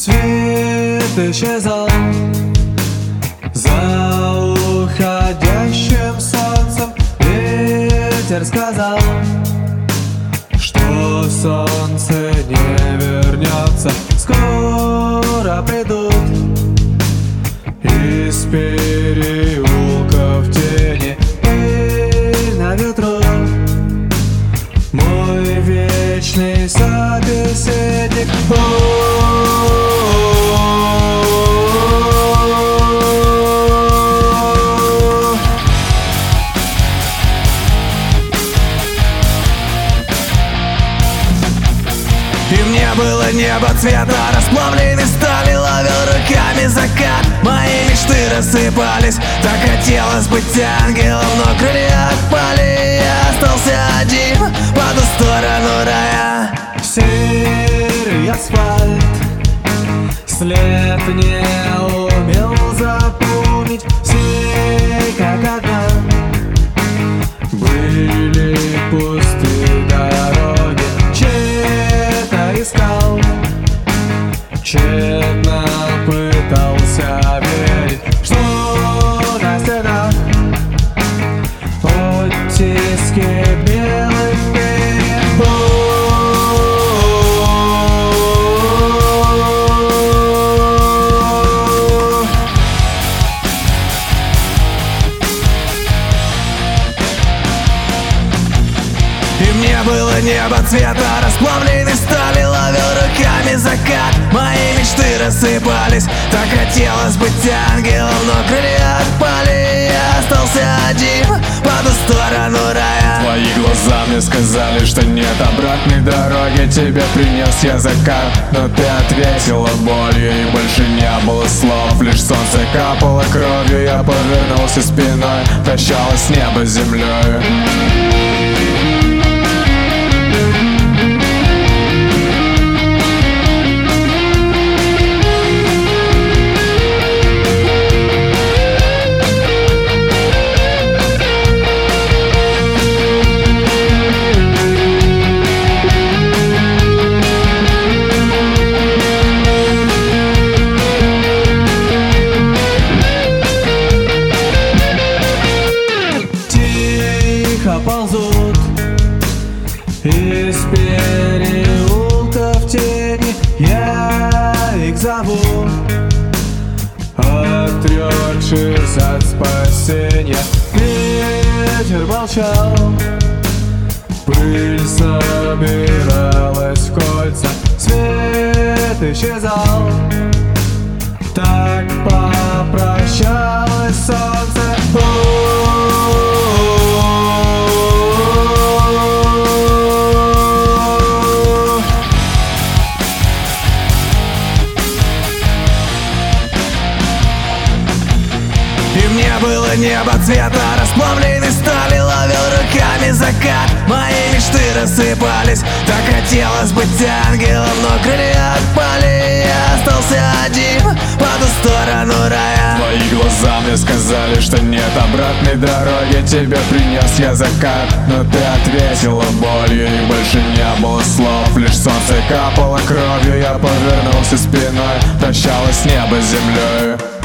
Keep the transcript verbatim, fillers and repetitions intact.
Свет исчезал за уходящим солнцем. Ветер сказал, что солнце не вернется. Скоро придут из переулков тени. Пыль на ветру, мой вечный собеседник. И мне было небо цвета расплавленной стали, ловил руками закат. Мои мечты рассыпались, так хотелось быть ангелом, но крылья отпали, я остался один по ту сторону рая. Серый асфальт, след не умел запомнить. Все как одна были пустые дороги. Чьи-то искал, тщетно пытался верить, что на стенах оттиски белых перьев. И мне было небо цвета расплавленной стали, ловил руками закат. Мои мечты рассыпались, так хотелось быть ангелом, но крылья отпали, я остался один по ту сторону рая. Твои глаза мне сказали, что нет обратной дороги. Тебе принес я закат, но ты ответила болью, и больше не было слов. Лишь солнце капало кровью, я повернулся спиной, прощалось небо с землей. Ползут из переулков тени, я их зову, отрекшись от спасения. Ветер молчал, пыль собиралась в кольца, свет исчезал, так попрощалось солнце. И мне было небо цвета расплавленной стали, ловил руками закат. Мои мечты рассыпались, так хотелось быть ангелом, но крылья отпали, я остался один по ту сторону рая. Твои глаза мне сказали, что нет обратной дороги. Тебе принес я закат, но ты ответила болью, и больше не было слов. Лишь солнце капало кровью, я повернулся спиной, прощалось небо с землей.